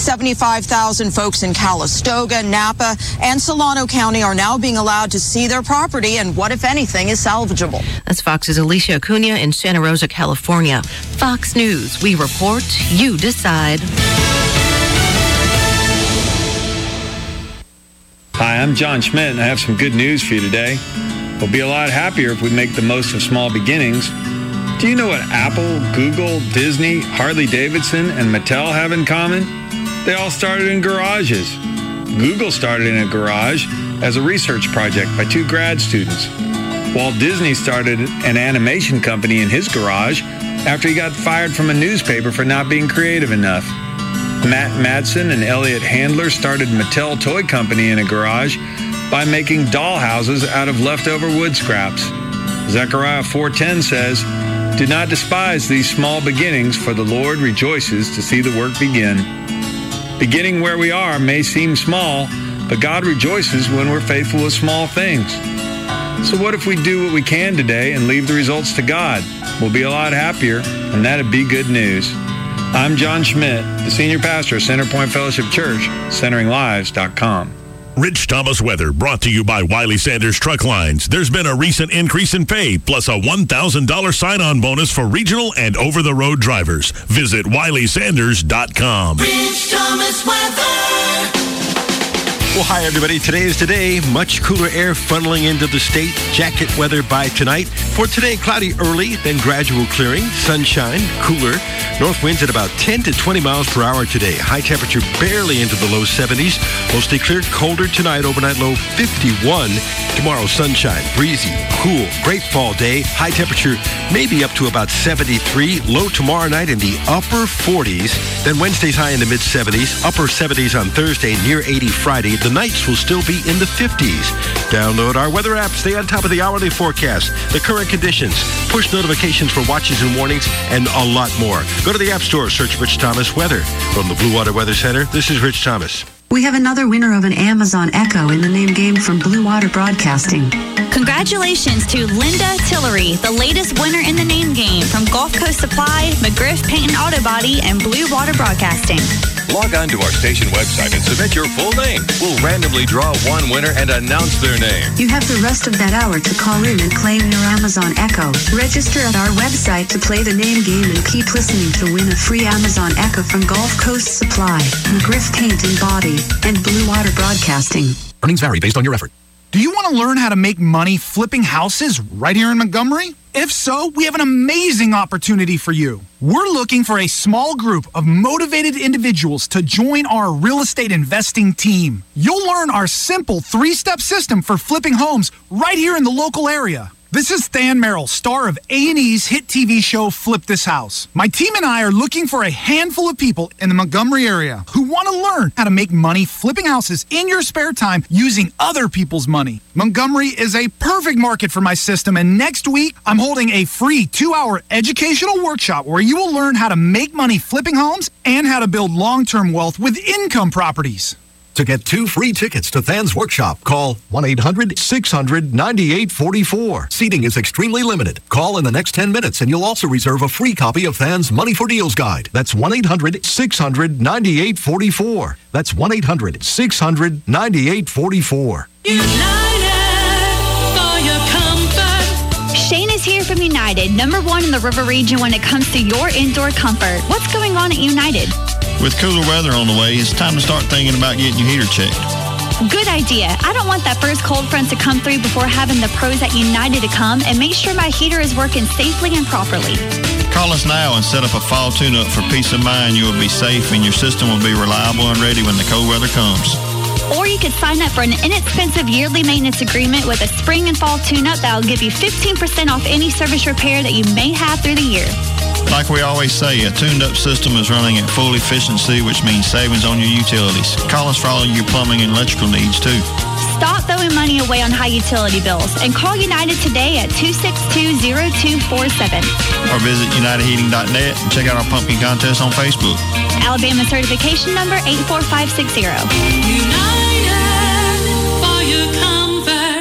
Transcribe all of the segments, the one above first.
75,000 folks in Calistoga, Napa, and Solano County are now being allowed to see their property and what, if anything, is salvageable. That's Fox's Alicia Acuna in Santa Rosa, California. Fox News. We report, you decide. Hi, I'm John Schmidt, and I have some good news for you today. We'll be a lot happier if we make the most of small beginnings. Do you know what Apple, Google, Disney, Harley-Davidson, and Mattel have in common? They all started in garages. Google started in a garage as a research project by 2 grad students. Walt Disney started an animation company in his garage after he got fired from a newspaper for not being creative enough. Matt Madsen and Elliot Handler started Mattel Toy Company in a garage by making dollhouses out of leftover wood scraps. Zechariah 4:10 says, "Do not despise these small beginnings, for the Lord rejoices to see the work begin." Beginning where we are may seem small, but God rejoices when we're faithful with small things. So what if we do what we can today and leave the results to God? We'll be a lot happier, and that'd be good news. I'm John Schmidt, the senior pastor of Center Point Fellowship Church, centeringlives.com. Rich Thomas weather brought to you by Wiley Sanders Truck Lines. There's been a recent increase in pay, plus a $1,000 sign-on bonus for regional and over-the-road drivers. Visit WileySanders.com. Rich Thomas weather. Well, hi, everybody. Today is today. Much cooler air funneling into the state. Jacket weather by tonight. For today, cloudy early, then gradual clearing. Sunshine, cooler. North winds at about 10 to 20 miles per hour today. High temperature barely into the low 70s. Mostly clear, colder tonight. Overnight low 51. Tomorrow, sunshine, breezy, cool. Great fall day. High temperature maybe up to about 73. Low tomorrow night in the upper 40s. Then Wednesday's high in the mid-70s. Upper 70s on Thursday, near 80 Friday. The nights will still be in the 50s. Download our weather app. Stay on top of the hourly forecast, the current conditions, push notifications for watches and warnings, and a lot more. Go to the App Store, search Rich Thomas Weather. From the Blue Water Weather Center, this is Rich Thomas. We have another winner of an Amazon Echo in the name game from Blue Water Broadcasting. Congratulations to Linda Tillery, the latest winner in the name game from Gulf Coast Supply, McGriff Paint and Auto Body, and Blue Water Broadcasting. Log on to our station website and submit your full name. We'll randomly draw one winner and announce their name. You have the rest of that hour to call in and claim your Amazon Echo. Register at our website to play the name game and keep listening to win a free Amazon Echo from Gulf Coast Supply, McGriff Paint and Body, and Blue Water Broadcasting. Earnings vary based on your effort. Do you want to learn how to make money flipping houses right here in Montgomery? If so, we have an amazing opportunity for you. We're looking for a small group of motivated individuals to join our real estate investing team. You'll learn our simple 3-step system for flipping homes right here in the local area. This is Than Merrill, star of A&E's hit TV show Flip This House. My team and I are looking for a handful of people in the Montgomery area who want to learn how to make money flipping houses in your spare time using other people's money. Montgomery is a perfect market for my system, and next week I'm holding a free 2-hour educational workshop where you will learn how to make money flipping homes and how to build long-term wealth with income properties. To get 2 free tickets to Than's workshop, call 1-800-600-9844. Seating is extremely limited. Call in the next 10 minutes and you'll also reserve a free copy of Than's Money for Deals Guide. That's 1-800-600-9844. That's 1-800-600-9844. Shane is here from United, #1 in the River region when it comes to your indoor comfort. What's going on at United? With cooler weather on the way, it's time to start thinking about getting your heater checked. Good idea. I don't want that first cold front to come through before having the pros at United to come and make sure my heater is working safely and properly. Call us now and set up a fall tune-up for peace of mind. You will be safe and your system will be reliable and ready when the cold weather comes. Or you could sign up for an inexpensive yearly maintenance agreement with a spring and fall tune-up that will give you 15% off any service repair that you may have through the year. Like we always say, a tuned-up system is running at full efficiency, which means savings on your utilities. Call us for all your plumbing and electrical needs, too. Stop throwing money away on high utility bills and call United today at 262-0247. Or visit UnitedHeating.net and check out our pumpkin contest on Facebook. Alabama certification number 84560. United for your comfort.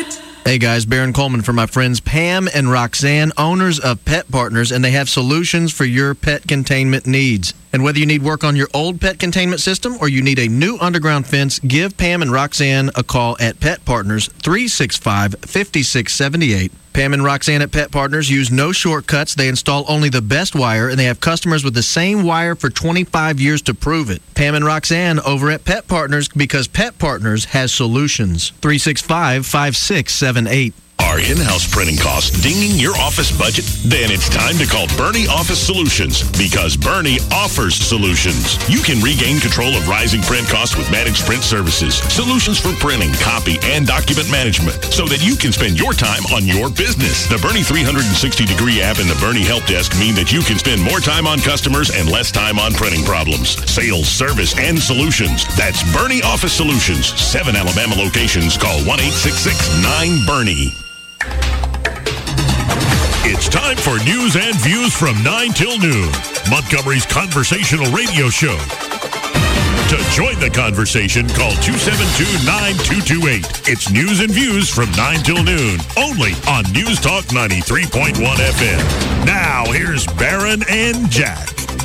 Hey guys, Baron Coleman for my friends Pam and Roxanne, owners of Pet Partners, and they have solutions for your pet containment needs. And whether you need work on your old pet containment system or you need a new underground fence, give Pam and Roxanne a call at Pet Partners 365-5678. Pam and Roxanne at Pet Partners use no shortcuts. They install only the best wire, and they have customers with the same wire for 25 years to prove it. Pam and Roxanne over at Pet Partners, because Pet Partners has solutions. 365-5678. Are in-house printing costs dinging your office budget? Then it's time to call Bernie Office Solutions, because Bernie offers solutions. You can regain control of rising print costs with managed print services, solutions for printing, copy, and document management, so that you can spend your time on your business. The Bernie 360-degree app and the Bernie Help Desk mean that you can spend more time on customers and less time on printing problems, sales, service, and solutions. That's Bernie Office Solutions. 7 Alabama locations. Call 1-866-9-BERNIE. It's time for news and views from 9 till noon, Montgomery's conversational radio show. To join the conversation, call 272-9228. It's news and views from 9 till noon, only on News Talk 93.1 FM. Now, here's Barron and Jack.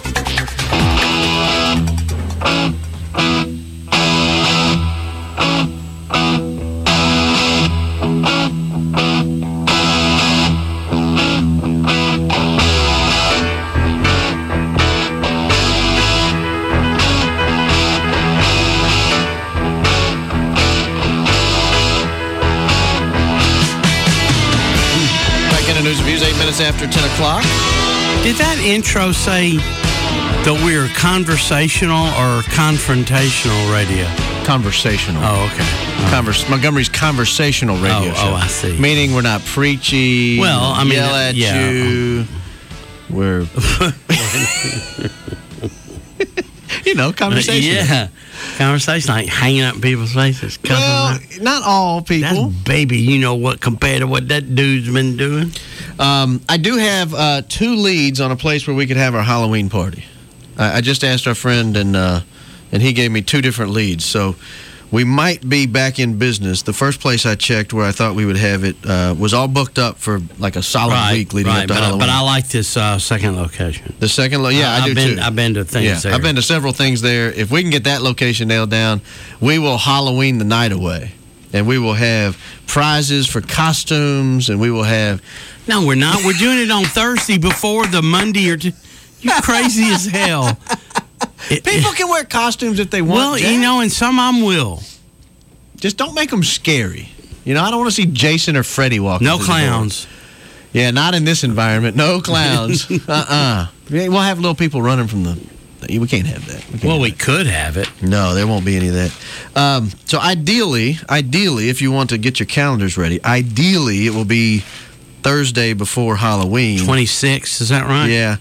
News and views, 8 minutes after 10 o'clock. Did that intro say that we're conversational or confrontational radio? Conversational. Oh, okay. Montgomery's conversational radio show. Oh, I see. Meaning we're not preachy. Well, I mean, yell at you. We're, conversation. Yeah. Conversation, like hanging up people's faces. Well, not all people. That's baby, you know what, compared to what that dude's been doing. I do have 2 leads on a place where we could have our Halloween party. I just asked our friend, and he gave me 2 different leads. So we might be back in business. The first place I checked where I thought we would have it was all booked up for like a solid week leading up to Halloween. But I like this second location. The second I do too. I've been to things there. I've been to several things there. If we can get that location nailed down, we will Halloween the night away. And we will have prizes for costumes, and we will have... No, we're not. We're doing it on Thursday before the Monday or... You crazy as hell. People can wear costumes if they want. Well, Jack. and some of them will. Just don't make them scary. I don't want to see Jason or Freddy walking. No clowns. Yeah, not in this environment. No clowns. We'll have little people running from the... We can't have that. We could have it. No, there won't be any of that. So ideally, if you want to get your calendars ready, ideally it will be Thursday before Halloween. 26th, is that right? Yeah.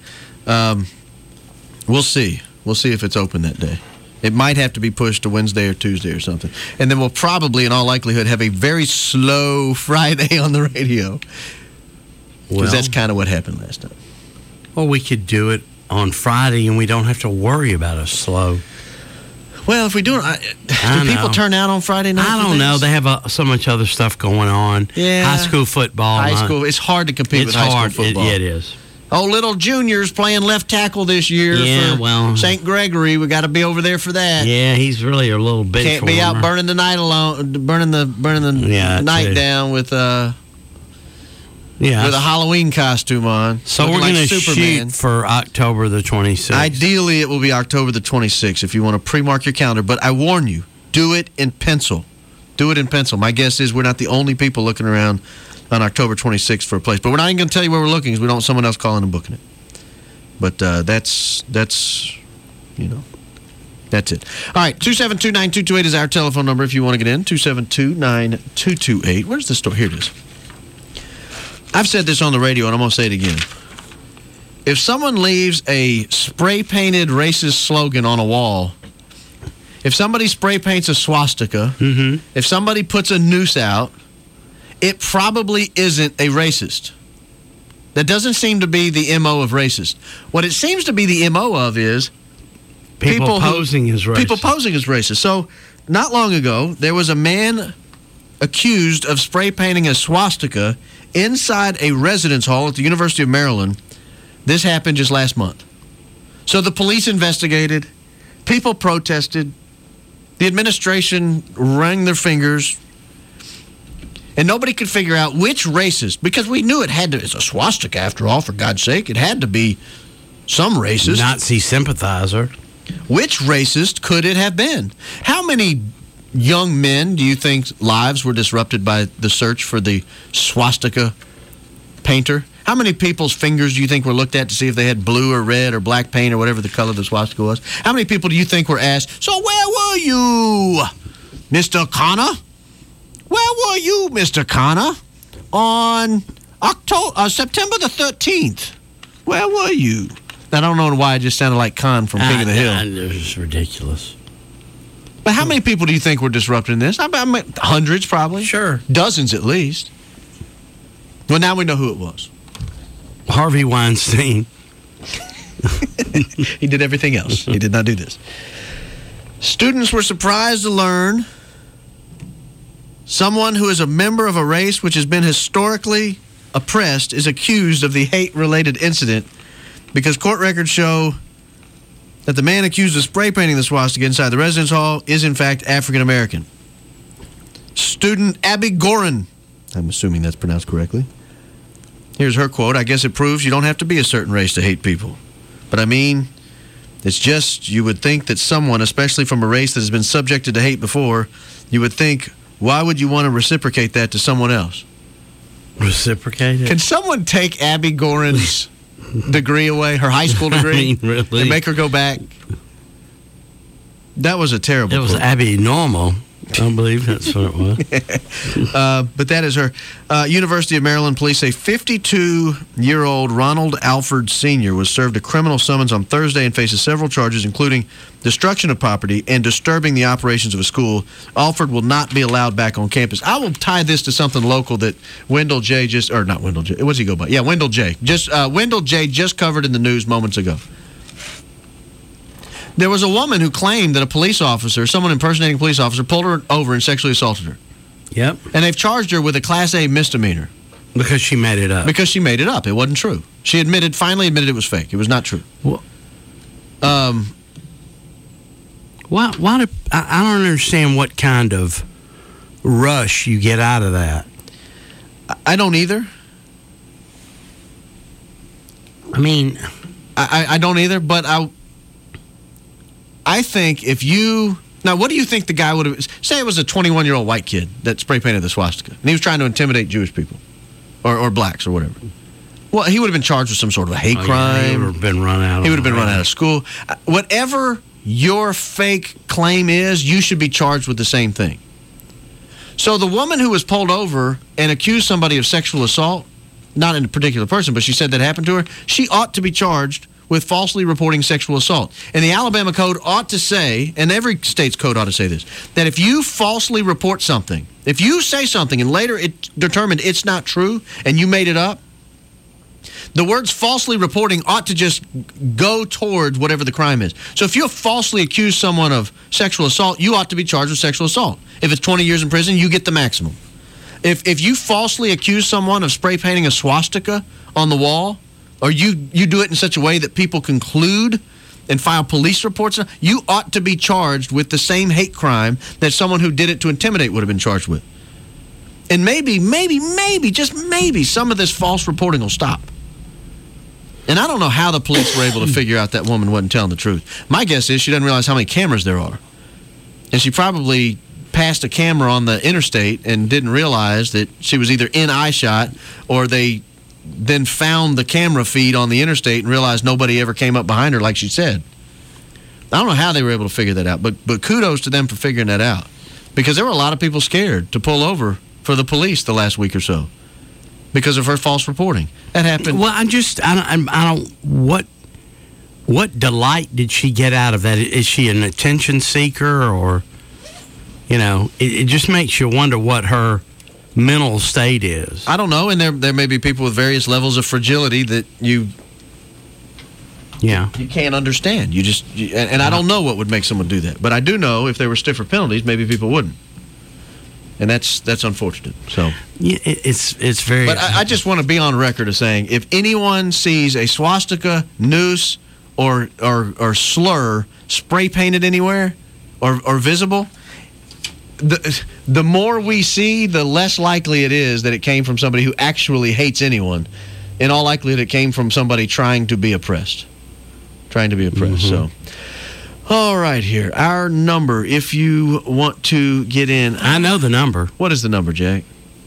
We'll see. We'll see if it's open that day. It might have to be pushed to Wednesday or Tuesday or something. And then we'll probably, in all likelihood, have a very slow Friday on the radio. Because that's kind of what happened last time. Well, we could do it on Friday and we don't have to worry about a slow. Well, if we do it, do people turn out on Friday night? I don't know. They have so much other stuff going on. Yeah. High school football. It's hard to compete with high school football. It is. Oh, little juniors playing left tackle this year for St. Gregory. We got to be over there for that. Yeah, he's really a little bit. Can't be out burning the night burning the night down with a Halloween costume on. So we're going to shoot for October the 26th. Ideally, it will be October the 26th if you want to pre-mark your calendar. But I warn you, do it in pencil. Do it in pencil. My guess is we're not the only people looking around on October 26th for a place. But we're not even going to tell you where we're looking because we don't want someone else calling and booking it. But that's it. All right, 272-9228 is our telephone number if you want to get in. 272-9228. Where's the store? Here it is. I've said this on the radio, and I'm going to say it again. If someone leaves a spray-painted racist slogan on a wall, if somebody spray paints a swastika, if somebody puts a noose out, it probably isn't a racist. That doesn't seem to be the MO of racist. What it seems to be the MO of is people posing as racist. People posing as racist. So, not long ago, there was a man accused of spray painting a swastika inside a residence hall at the University of Maryland. This happened just last month. So the police investigated, people protested, the administration wrung their fingers, and nobody could figure out which racist, because we knew it's a swastika after all, for God's sake. It had to be some racist. Nazi sympathizer. Which racist could it have been? How many young men do you think lives were disrupted by the search for the swastika painter? How many people's fingers do you think were looked at to see if they had blue or red or black paint or whatever the color of the swastika was? How many people do you think were asked, so where were you, Mr. Connor? Where were you, Mr. Connor, on September the 13th? Where were you? I don't know why I just sounded like Khan from King of the Hill. It was ridiculous. But how many people do you think were disrupted in this? I mean, hundreds, probably. Sure. Dozens, at least. Well, now we know who it was. Harvey Weinstein. He did everything else. He did not do this. Students were surprised to learn someone who is a member of a race which has been historically oppressed is accused of the hate-related incident because court records show that the man accused of spray painting the swastika inside the residence hall is, in fact, African-American. Student Abby Gorin, I'm assuming that's pronounced correctly. Here's her quote. I guess it proves you don't have to be a certain race to hate people. But I mean, it's just you would think that someone, especially from a race that has been subjected to hate before, you would think, why would you want to reciprocate that to someone else? Reciprocate it? Can someone take Abby Gorin's degree away, her high school degree, I mean, really? and make her go back? That was a terrible It was quote. Abby Normal. I believe that's what it was. But that is her. University of Maryland police say 52-year-old Ronald Alford Sr. was served a criminal summons on Thursday and faces several charges, including destruction of property and disturbing the operations of a school. Alford will not be allowed back on campus. I will tie this to something local that Wendell J. not Wendell J. What's he go by? Yeah, Wendell J. Wendell J. just covered in the news moments ago. There was a woman who claimed that a police officer, someone impersonating a police officer, pulled her over and sexually assaulted her. Yep. And they've charged her with a Class A misdemeanor. Because she made it up. Because she made it up. It wasn't true. She finally admitted it was fake. It was not true. Well, why do, I don't understand what kind of rush you get out of that. I don't either. I mean, I don't either, but I think if you... Now, what do you think the guy would have... Say it was a 21-year-old white kid that spray painted the swastika, and he was trying to intimidate Jewish people, or blacks, or whatever. Well, he would have been charged with some sort of a hate crime. Yeah, he would have been run out. He would have been run out of school. Whatever your fake claim is, you should be charged with the same thing. So the woman who was pulled over and accused somebody of sexual assault, not in a particular person, but she said that happened to her, she ought to be charged with falsely reporting sexual assault. And the Alabama code ought to say, and every state's code ought to say this, that if you falsely report something, if you say something and later it's determined it's not true and you made it up, the words falsely reporting ought to just go towards whatever the crime is. So if you falsely accuse someone of sexual assault, you ought to be charged with sexual assault. If it's 20 years in prison, you get the maximum. If you falsely accuse someone of spray painting a swastika on the wall, or you do it in such a way that people conclude and file police reports, you ought to be charged with the same hate crime that someone who did it to intimidate would have been charged with. And maybe, just maybe, some of this false reporting will stop. And I don't know how the police were able to figure out that woman wasn't telling the truth. My guess is she doesn't realize how many cameras there are. And she probably passed a camera on the interstate and didn't realize that she was either in eyeshot, or they then found the camera feed on the interstate and realized nobody ever came up behind her like she said. I don't know how they were able to figure that out, but kudos to them for figuring that out. Because there were a lot of people scared to pull over for the police the last week or so because of her false reporting. That happened. Well, I don't what delight did she get out of that? Is she an attention seeker, or, it just makes you wonder what her mental state is. I don't know, and there may be people with various levels of fragility that you can't understand. I don't know what would make someone do that, but I do know if there were stiffer penalties, maybe people wouldn't. And that's unfortunate. So yeah, it's very. But I just want to be on record as saying, if anyone sees a swastika, noose, or slur spray painted anywhere or visible, the more we see, the less likely it is that it came from somebody who actually hates anyone. In all likelihood, it came from somebody trying to be oppressed. So. All right, here. Our number, if you want to get in. I know the number. What is the number, Jack?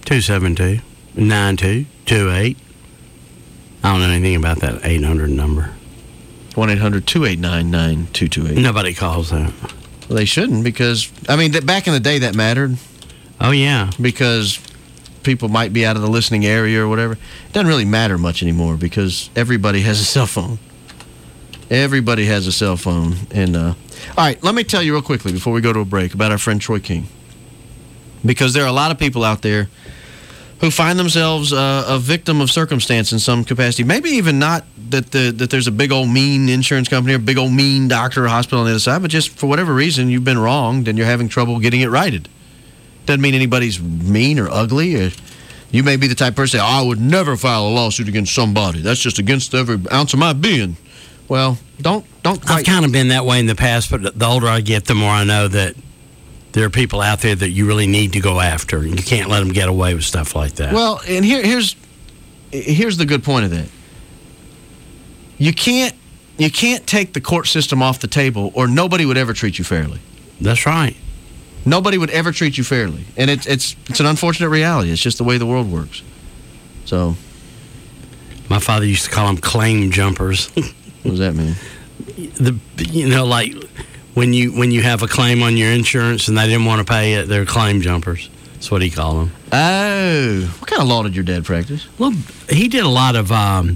272-9228. I don't know anything about that 800 number. 1-800-289-9228. Nobody calls that. Well, they shouldn't because, back in the day that mattered. Oh, yeah. Because people might be out of the listening area or whatever. It doesn't really matter much anymore because everybody has a cell phone. Everybody has a cell phone. And all right, let me tell you real quickly before we go to a break about our friend Troy King. Because there are a lot of people out there who find themselves a victim of circumstance in some capacity. Maybe even not that there's a big old mean insurance company or big old mean doctor or hospital on the other side, but just for whatever reason you've been wronged and you're having trouble getting it righted. Doesn't mean anybody's mean or ugly. Or you may be the type of person, I would never file a lawsuit against somebody. That's just against every ounce of my being. Well, don't quite. I've kind of been that way in the past, but the older I get, the more I know that there are people out there that you really need to go after. You can't let them get away with stuff like that. Well, and here's the good point of that. You can't take the court system off the table, or nobody would ever treat you fairly. That's right. Nobody would ever treat you fairly, and it's an unfortunate reality. It's just the way the world works. So, my father used to call them claim jumpers. What does that mean? Like when you have a claim on your insurance and they didn't want to pay it, they're claim jumpers. That's what he called them. Oh, what kind of law did your dad practice? Well, he did a lot of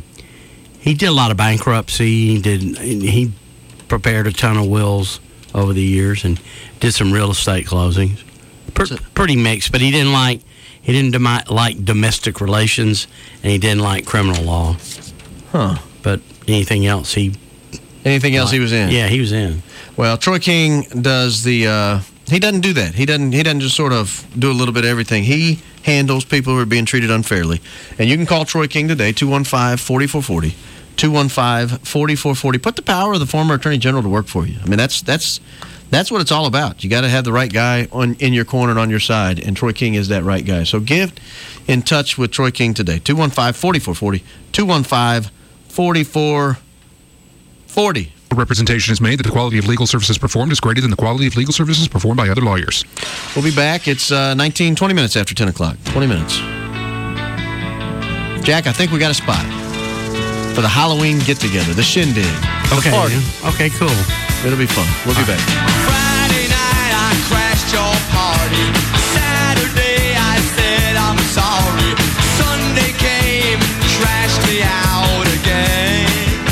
bankruptcy. He prepared a ton of wills over the years and did some real estate closings. Pretty mixed, but he didn't like domestic relations and he didn't like criminal law. Huh. But anything else he was in? Yeah, he was in. Well, Troy King does he doesn't do that. He doesn't just sort of do a little bit of everything. He handles people who are being treated unfairly. And you can call Troy King today, 215-4440. 215-4440. Put the power of the former Attorney General to work for you. That's what it's all about. You got to have the right guy in your corner and on your side, and Troy King is that right guy. So get in touch with Troy King today, 215-4440. 215-4440. Representation is made that the quality of legal services performed is greater than the quality of legal services performed by other lawyers. We'll be back. It's 20 minutes after 10 o'clock. 20 minutes. Jack, I think we got a spot for the Halloween get-together, the shindig. Okay. The party. Okay, cool. It'll be fun. We'll be back. Friday night I crashed your party. Saturday I said I'm sorry. Sunday came and trashed me out again.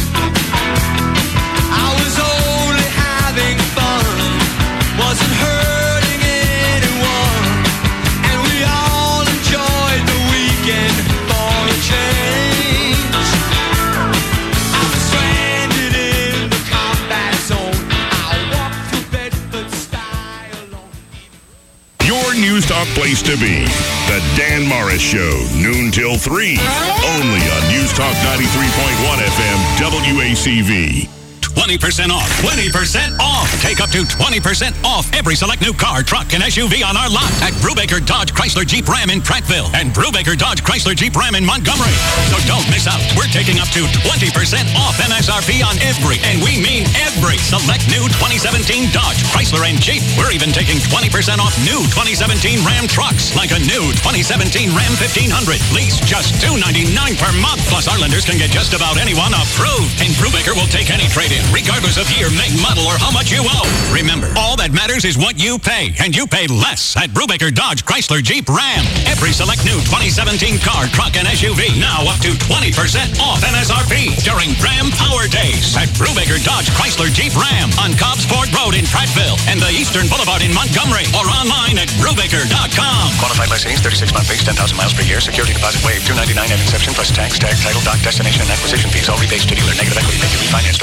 I was only having fun, wasn't hurting anyone, and we all enjoyed the weekend for a change. I was stranded in the combat zone. I walked through Bedford style alone. Your News Talk place to be. The Dan Morris Show, noon till 3. Only on News Talk 93.1 FM, WACV. 20% off. 20% off. Take up to 20% off every select new car, truck, and SUV on our lot at Brubaker Dodge Chrysler Jeep Ram in Prattville and Brubaker Dodge Chrysler Jeep Ram in Montgomery. So don't miss out. We're taking up to 20% off MSRP on every, and we mean every, select new 2017 Dodge, Chrysler, and Jeep. We're even taking 20% off new 2017 Ram trucks, like a new 2017 Ram 1500. Lease just $299 per month. Plus, our lenders can get just about anyone approved. And Brubaker will take any trade-in, regardless of year, make, model, or how much you owe. Remember, all that matters is what you pay, and you pay less at Brubaker Dodge Chrysler Jeep Ram. Every select new 2017 car, truck, and SUV now up to 20% off MSRP during Ram Power Days at Brubaker Dodge Chrysler Jeep Ram on Cobbsport Road in Prattville and the Eastern Boulevard in Montgomery, or online at Brubaker.com. Qualified lessees, 36-month base, 10,000 miles per year. Security deposit waived, $299 at inception plus tax, tag, title, doc, destination, and acquisition fees. All rebates to dealer. Negative equity may be refinanced. Offers don't combine.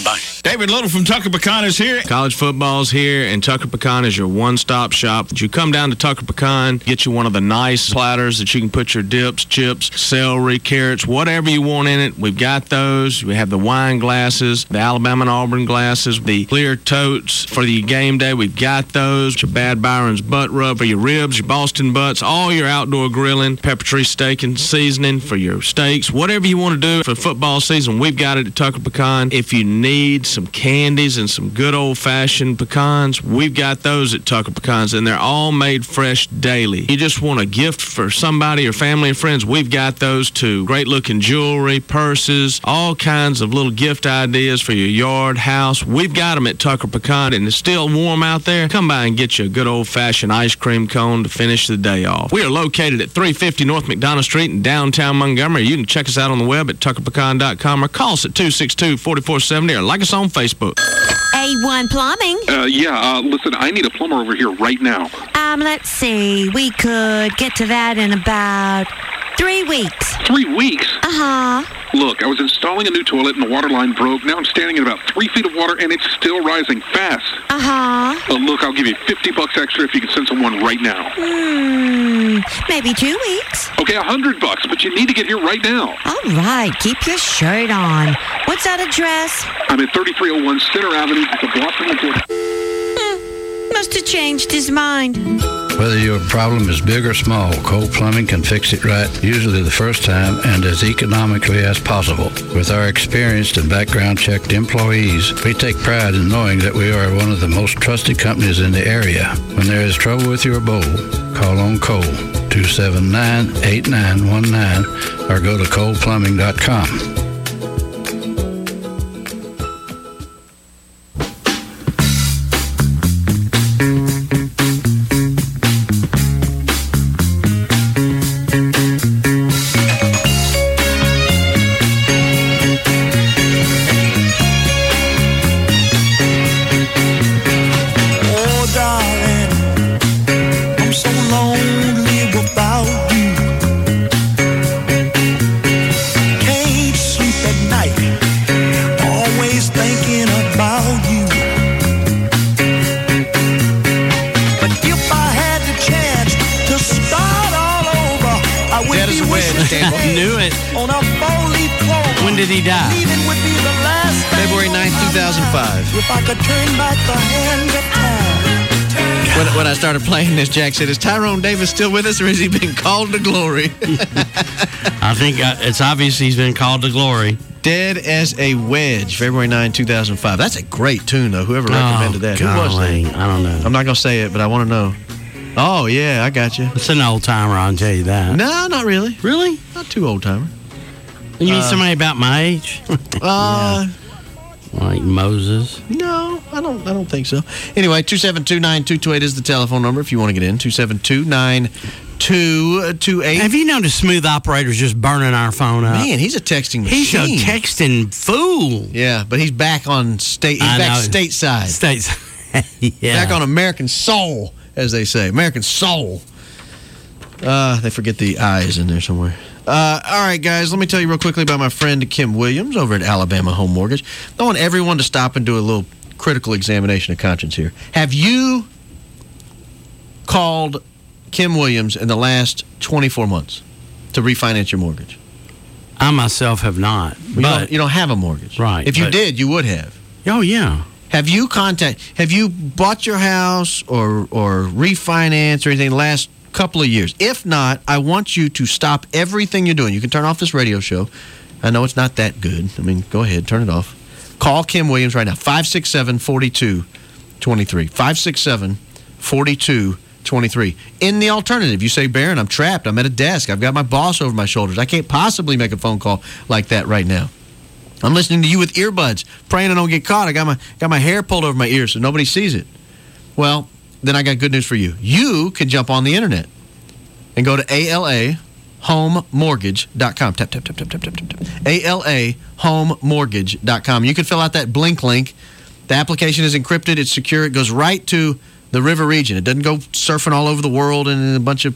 combined. David Little from Tucker Pecan is here. College football's here, and Tucker Pecan is your one-stop shop. You come down to Tucker Pecan, get you one of the nice platters that you can put your dips, chips, celery, carrots, whatever you want in it. We've got those. We have the wine glasses, the Alabama and Auburn glasses, the clear totes for the game day. We've got those. Your Bad Byron's butt rub for your ribs, your Boston butts, all your outdoor grilling, Pepper Tree steak and seasoning for your steaks, whatever you want to do for football season, we've got it at Tucker Pecan. If you need some candies and some good old-fashioned pecans, we've got those at Tucker Pecans, and they're all made fresh daily. You just want a gift for somebody or family or friends, we've got those too. Great-looking jewelry, purses, all kinds of little gift ideas for your yard, house. We've got them at Tucker Pecan, and it's still warm out there. Come by and get you a good old-fashioned ice cream cone to finish the day off. We are located at 350 North McDonough Street in downtown Montgomery. You can check us out on the web at tuckerpecan.com or call us at 262-4470 or like us on Facebook. A1 Plumbing. Listen, I need a plumber over here right now. Let's see. We could get to that in about 3 weeks. 3 weeks? Uh-huh. Look, I was installing a new toilet and the water line broke. Now I'm standing in about 3 feet of water and it's still rising fast. Uh-huh. Look, I'll give you $50 extra if you can send someone right now. Maybe 2 weeks. Okay, $100, but you need to get here right now. All right, keep your shirt on. What's that address? I'm at 3301 Center Avenue. It's a block from the door. Must have changed his mind. Whether your problem is big or small, Cole Plumbing can fix it right, usually the first time and as economically as possible. With our experienced and background-checked employees, we take pride in knowing that we are one of the most trusted companies in the area. When there is trouble with your bowl, call on Cole, 279-8919, or go to coleplumbing.com. February 9th, 2005. If I could turn back the hands of time. When I started playing this, Jack said, is Tyrone Davis still with us or has he been called to glory? I think it's obvious he's been called to glory. Dead as a Wedge, February 9, 2005. That's a great tune, though. Whoever recommended that. Golly, who was that? I don't know. I'm not going to say it, but I want to know. Oh, yeah, I got you. It's an old-timer, I'll tell you that. No, not really. Really? Not too old-timer. You need somebody about my age? Yeah. Like Moses? No, I don't think so. Anyway, 272-9228 is the telephone number if you want to get in. 272-9228. Have you noticed Smooth Operator's just burning our phone up? Man, he's a texting machine. He's a texting fool. Yeah, but he's back on state. He's back stateside. Yeah. Back on American soul, as they say. American soul. They forget the I's in there somewhere. All right, guys, let me tell you real quickly about my friend Kim Williams over at Alabama Home Mortgage. I want everyone to stop and do a little critical examination of conscience here. Have you called Kim Williams in the last 24 months to refinance your mortgage? I myself have not. You don't have a mortgage. Right. If you did, you would have. Oh, yeah. Have you bought your house or refinanced or anything the last couple of years? If not, I want you to stop everything you're doing. You can turn off this radio show. I know it's not that good. I mean, go ahead, turn it off. Call Kim Williams right now, 567-4223. 567-4223. In the alternative, you say, Barron, I'm trapped. I'm at a desk. I've got my boss over my shoulders. I can't possibly make a phone call like that right now. I'm listening to you with earbuds, praying I don't get caught. I got my hair pulled over my ears so nobody sees it. Well, then I got good news for you. You can jump on the internet and go to ALAHomemortgage.com. Tap, tap, tap, tap, tap, tap, tap. ALAHomemortgage.com. You can fill out that Blink link. The application is encrypted. It's secure. It goes right to the river region. It doesn't go surfing all over the world and in a bunch of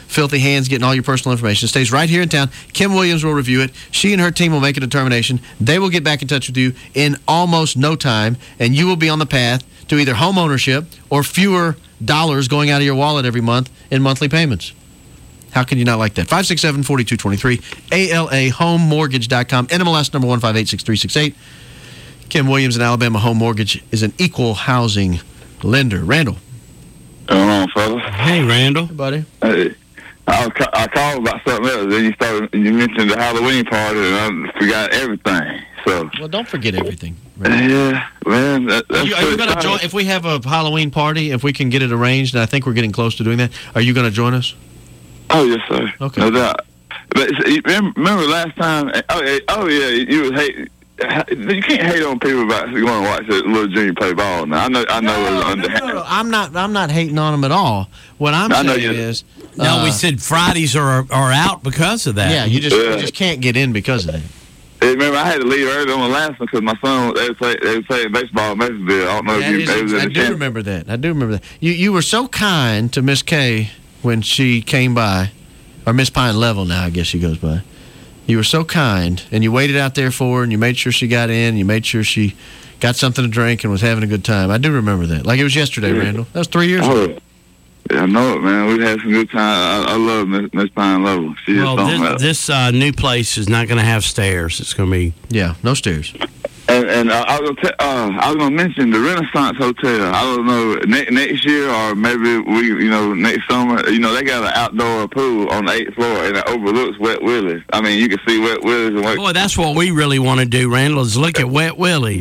filthy hands getting all your personal information. It stays right here in town. Kim Williams will review it. She and her team will make a determination. They will get back in touch with you in almost no time, and you will be on the path to either home ownership or fewer dollars going out of your wallet every month in monthly payments. How can you not like that? 567-4223, ALAHomemortgage.com, NMLS number 1586368. Kim Williams and Alabama Home Mortgage is an equal housing lender. Randall. What's going on, fella? Hey, Randall. Hey, buddy. Hey, I called about something else. Then you mentioned the Halloween party, and I forgot everything. So. Well, don't forget everything. Yeah, man. That's are you going to join? If we have a Halloween party, if we can get it arranged, and I think we're getting close to doing that, are you going to join us? Oh, yes, sir. Okay. No doubt. But remember last time? Oh yeah, you was hating. You can't hate on people about going to watch little Junior play ball. Now I know. No. I'm not hating on them at all. What I'm saying is, no, we said Fridays are out because of that. Yeah, you just can't get in because of that. Hey, remember, I had to leave early on the last one because my son they was playing baseball in Maysville. I don't know if you. I do remember that. You were so kind to Miss Kay when she came by, or Miss Pine Level now, I guess she goes by. You were so kind, and you waited out there for her, and you made sure she got in, and you made sure she got something to drink and was having a good time. I do remember that. Like it was yesterday, Randall. That was 3 years ago. Yeah, I know it, man. We had some good time. I love Miss Pine Level. This new place is not going to have stairs. It's going to be... Yeah, no stairs. And I was gonna mention the Renaissance Hotel. I don't know next year or maybe next summer. They got an outdoor pool on the 8th floor and it overlooks Wet Willie's. I mean, you can see Wet Willie's. Boy, that's what we really want to do, Randall. Is look at Wet Willie's.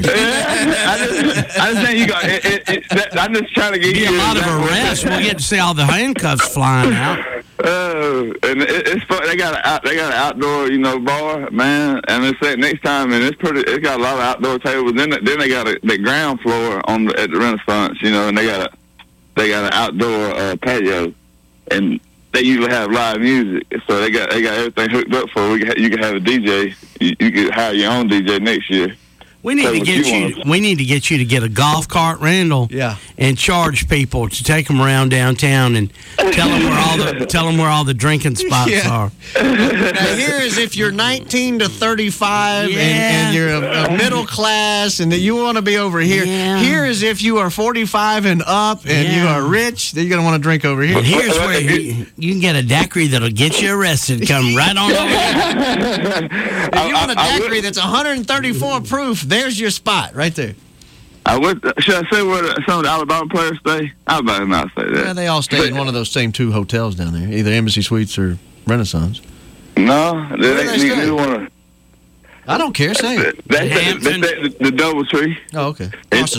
I just think you got. I'm just trying to get you. Be a lot of arrests. We'll get to see all the handcuffs flying out. And it's fun. They got an outdoor, bar, man. And it's that next time, and it's got a lot of outdoor tables. Then they got the ground floor at the Renaissance, and they got an outdoor patio, and they usually have live music. So they got everything hooked up for. You can have a DJ. You can hire your own DJ next year. We need to get you. We need to get you to get a golf cart, Randall. Yeah. And charge people to take them around downtown and tell them where all the drinking spots are. Now here is if you're 19 to 35 and you're a middle class and that you want to be over here. Yeah. Here is if you are 45 and up and you are rich, then you're going to want to drink over here. And here's where you can get a daiquiri that'll get you arrested. Come right on over. If you want a daiquiri that's 134 proof, there's your spot right there. Should I say where some of the Alabama players stay? I better not say that. Yeah, they all stay in one of those same two hotels down there, either Embassy Suites or Renaissance. No, they want to. I don't care. Say it. The DoubleTree. Oh, okay.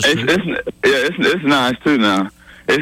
It's nice too now.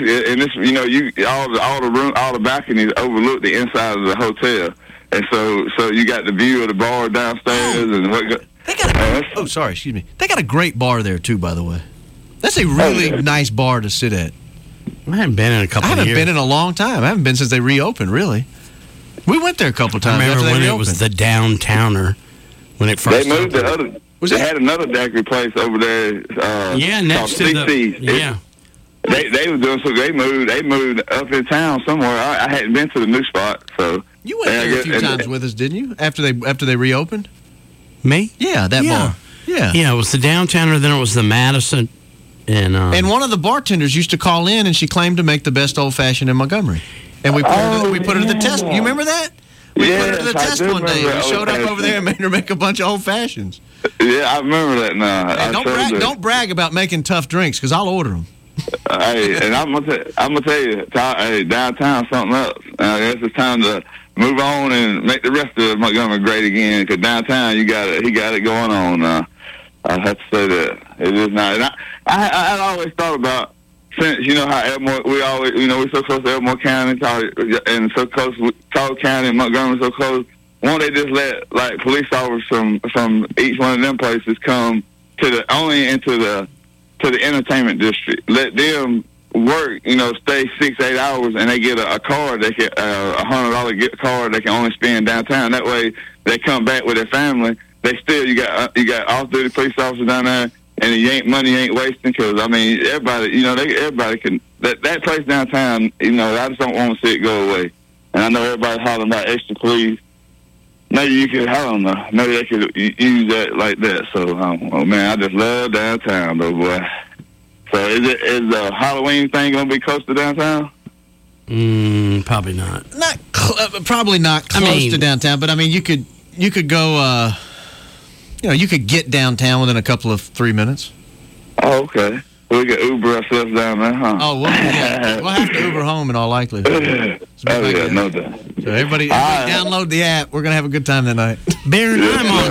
All the balconies overlook the inside of the hotel, and so you got the view of the bar downstairs and what. Excuse me. They got a great bar there, too, by the way. That's a really nice bar to sit at. I haven't been in a couple of years. I haven't been in a long time. I haven't been since they reopened, really. We went there a couple times. I remember when it was the Downtowner when it first opened. They had another daiquiri place over there. Next to CC's. They were doing so. They moved up in town somewhere. I hadn't been to the new spot, so you went there a few times with us, didn't you? After they reopened. Me? Yeah, that bar. Yeah. Yeah, it was the Downtowner, then it was the Madison. And one of the bartenders used to call in, and she claimed to make the best old-fashioned in Montgomery. And we put her to the test. You remember that? We put her to the test one day. We showed up over there and made her make a bunch of old-fashions. Yeah, I remember that now. Hey, don't brag about making tough drinks, because I'll order them. Hey, and I'm gonna tell you, downtown something else. I guess it's time to move on and make the rest of Montgomery great again. Because downtown, he got it going on. I have to say that it is not. And I always thought about, since how Elmore, we're so close to Elmore County and so close with Charles County and Montgomery so close. Won't they just let police officers from each one of them places come into the entertainment district? Let them work, stay 6-8 hours, and they get a card. They get a $100 card they can only spend downtown. That way, they come back with their family. You got off-duty police officers down there, and money ain't wasting. Because everybody, everybody can. That place downtown, I just don't want to see it go away. and I know everybody's hollering about extra, please. Maybe you could, I don't know, maybe they could use that like that. So, oh man, I just love downtown, though, boy. So is the Halloween thing going to be close to downtown? Probably not. Probably not close to downtown, but I mean, you could go, you could get downtown within a couple of 3 minutes. Oh, okay. We could Uber ourselves down there, huh? Oh, we'll have to Uber home in all likelihood. No doubt. So everybody download the app. We're gonna have a good time tonight. Baron,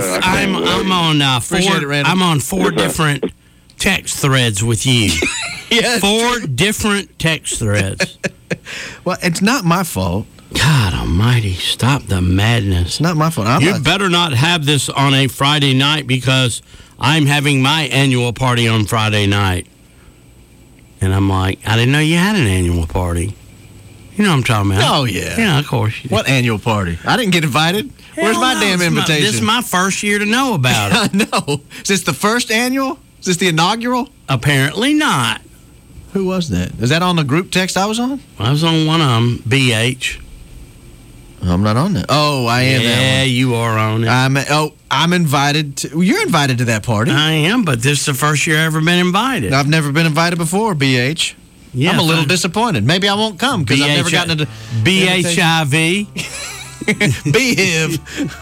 I'm on four different text threads with you. Yeah, 4 different text threads. Well, it's not my fault. God almighty, stop the madness. It's not my fault. You better not have this on a Friday night because I'm having my annual party on Friday night. And I'm like, I didn't know you had an annual party. You know what I'm talking about. Oh, yeah. Yeah, of course you did. What annual party? I didn't get invited. Where's my damn invitation? This is my first year to know about it. I know. Is this the first annual? Is this the inaugural? Apparently not. Who was that? Is that on the group text I was on? I was on one of them, BH. I'm not on that. Oh, I am. Yeah, you are on it. I'm invited to. You're invited to that party. I am, but this is the first year I've ever been invited. I've never been invited before, BH. Yeah, I'm a little disappointed. Maybe I won't come because I've never gotten into BHIV. Beehive.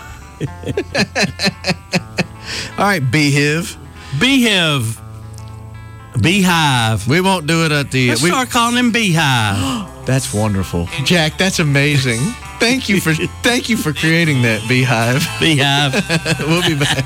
All right, Beehive. Beehive. Beehive. We won't do it at the... Let's start calling him Beehive. That's wonderful. Jack, that's amazing. Thank you for creating that, Beehive. Beehive. We'll be back.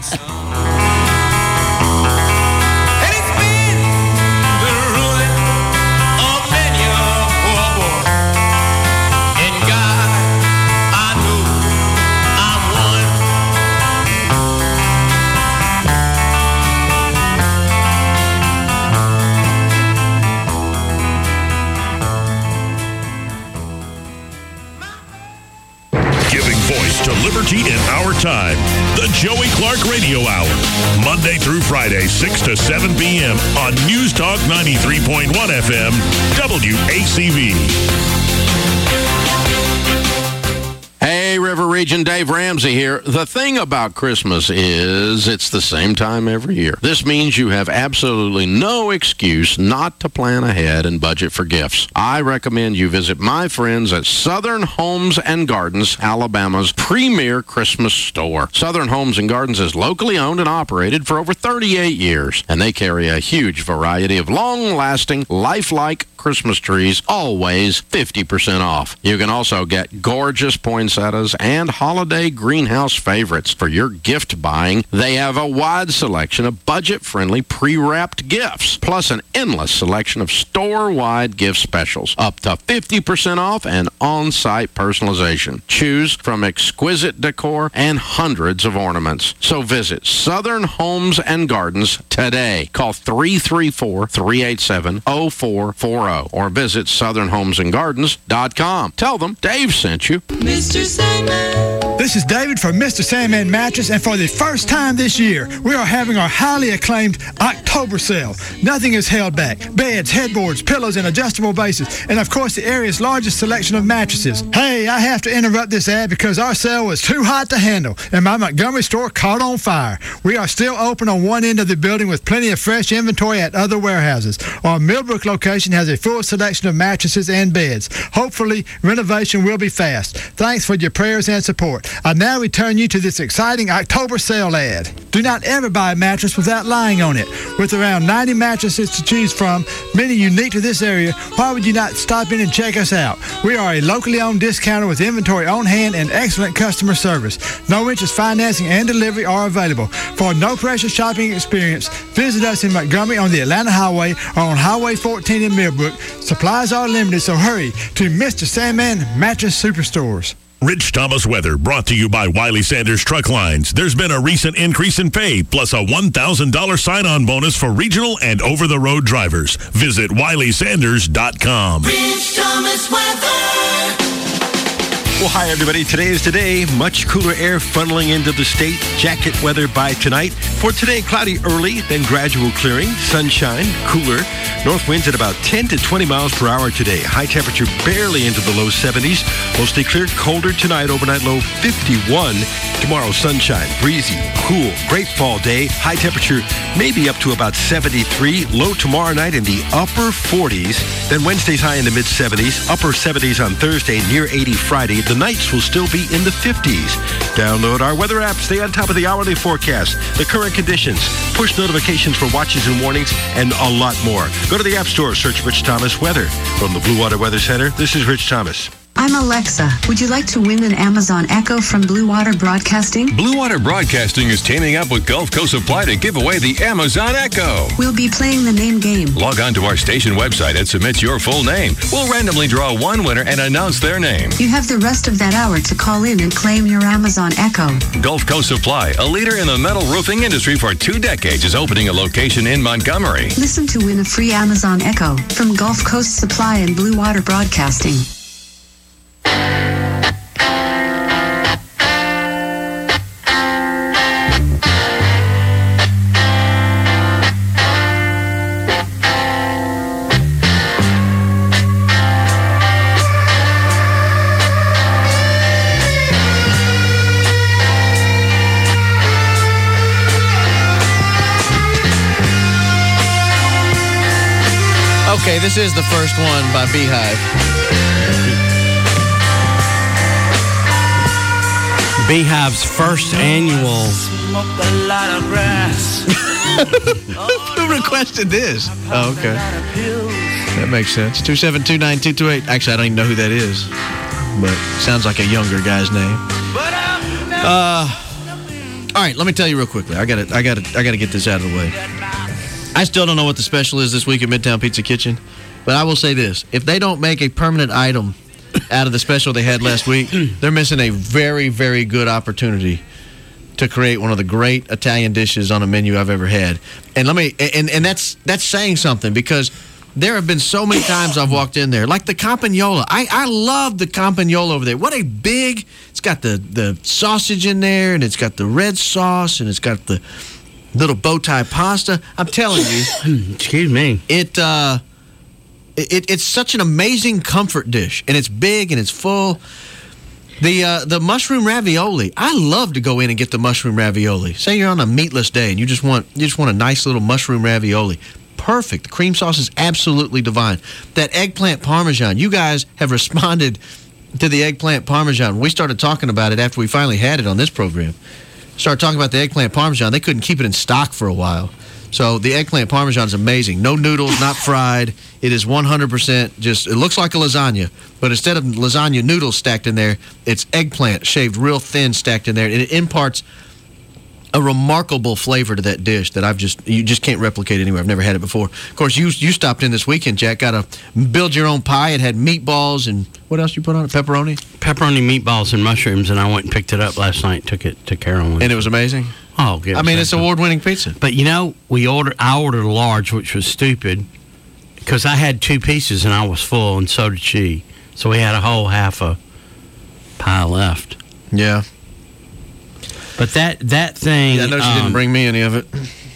To liberty in our time. The Joey Clark Radio Hour. Monday through Friday, 6 to 7 p.m. on News Talk 93.1 FM, WACV. Hey, River Region, Dave Ramsey here. The thing about Christmas is it's the same time every year. This means you have absolutely no excuse not to plan ahead and budget for gifts. I recommend you visit my friends at Southern Homes and Gardens, Alabama's premier Christmas store. Southern Homes and Gardens is locally owned and operated for over 38 years, and they carry a huge variety of long-lasting, lifelike Christmas trees, always 50% off. You can also get gorgeous poinsettias and holiday greenhouse favorites for your gift buying. They have a wide selection of budget-friendly pre-wrapped gifts, plus an endless selection of store-wide gift specials, up to 50% off and on-site personalization. Choose from exquisite decor and hundreds of ornaments. So visit Southern Homes and Gardens today. Call 334-387-0440 or visit southernhomesandgardens.com. Tell them Dave sent you. Mr. Sandman. This is David from Mr. Sandman Mattress, and for the first time this year, we are having our highly acclaimed October sale. Nothing is held back. Beds, headboards, pillows, and adjustable bases, and of course the area's largest selection of mattresses. Hey, I have to interrupt this ad because our sale was too hot to handle, and my Montgomery store caught on fire. We are still open on one end of the building with plenty of fresh inventory at other warehouses. Our Millbrook location has a full selection of mattresses and beds. Hopefully, renovation will be fast. Thanks for your prayers and support. I now return you to this exciting October sale ad. Do not ever buy a mattress without lying on it. With around 90 mattresses to choose from, many unique to this area, why would you not stop in and check us out? We are a locally owned discounter with inventory on hand and excellent customer service. No interest financing and delivery are available. For a no-pressure shopping experience, visit us in Montgomery on the Atlanta Highway or on Highway 14 in Millbrook. Supplies are limited, so hurry to Mr. Sandman Mattress Superstores. Rich Thomas weather brought to you by Wiley Sanders Truck Lines. There's been a recent increase in pay, plus a $1,000 sign-on bonus for regional and over-the-road drivers. Visit WileySanders.com. Rich Thomas weather. Well, hi, everybody. Today is today. Much cooler air funneling into the state. Jacket weather by tonight. For today, cloudy early, then gradual clearing. Sunshine, cooler. North winds at about 10 to 20 miles per hour today. High temperature barely into the low 70s. Mostly clear, colder tonight. Overnight low 51. Tomorrow, sunshine, breezy, cool. Great fall day. High temperature maybe up to about 73. Low tomorrow night in the upper 40s. Then Wednesday's high in the mid-70s. Upper 70s on Thursday, near 80 Friday. The nights will still be in the 50s. Download our weather app. Stay on top of the hourly forecast, the current conditions, push notifications for watches and warnings, and a lot more. Go to the App Store, search Rich Thomas Weather. From the Blue Water Weather Center, this is Rich Thomas. I'm Alexa. Would you like to win an Amazon Echo from Blue Water Broadcasting? Blue Water Broadcasting is teaming up with Gulf Coast Supply to give away the Amazon Echo. We'll be playing the name game. Log on to our station website and submit your full name. We'll randomly draw one winner and announce their name. You have the rest of that hour to call in and claim your Amazon Echo. Gulf Coast Supply, a leader in the metal roofing industry for 2 decades, is opening a location in Montgomery. Listen to win a free Amazon Echo from Gulf Coast Supply and Blue Water Broadcasting. Okay, this is the first one by Beehive. Beehive's first annual. Who requested this? Oh, okay. That makes sense. 2729228. Actually, I don't even know who that is, but sounds like a younger guy's name. All right, let me tell you real quickly. I gotta get this out of the way. I still don't know what the special is this week at Midtown Pizza Kitchen, but I will say this. If they don't make a permanent item out of the special they had last week, they're missing a very, very good opportunity to create one of the great Italian dishes on a menu I've ever had. And and that's saying something, because there have been so many times I've walked in there, like the Campagnola. I love the Campagnola over there. What a big, it's got the sausage in there, and it's got the red sauce, and it's got the little bow tie pasta. I'm telling you. Excuse me. It's such an amazing comfort dish, and it's big and it's full. The mushroom ravioli. I love to go in and get the mushroom ravioli. Say you're on a meatless day and you just want a nice little mushroom ravioli. Perfect. The cream sauce is absolutely divine. That eggplant parmesan. You guys have responded to the eggplant parmesan. We started talking about it after we finally had it on this program. Started talking about the eggplant parmesan. They couldn't keep it in stock for a while. So the eggplant parmesan is amazing. No noodles, not fried. It is 100% just, it looks like a lasagna, but instead of lasagna noodles stacked in there, it's eggplant shaved real thin stacked in there. And it imparts a remarkable flavor to that dish that you just can't replicate anywhere. I've never had it before. Of course, you stopped in this weekend, Jack. Got to build your own pie. It had meatballs and what else you put on it? Pepperoni? Pepperoni, meatballs, and mushrooms, and I went and picked it up last night and took it to Carolyn. And it was amazing? Oh, good. I mean, it's award-winning pizza. But, I ordered a large, which was stupid, because I had 2 pieces and I was full, and so did she. So we had a whole half a pie left. Yeah. But that thing... Yeah, I know she didn't bring me any of it.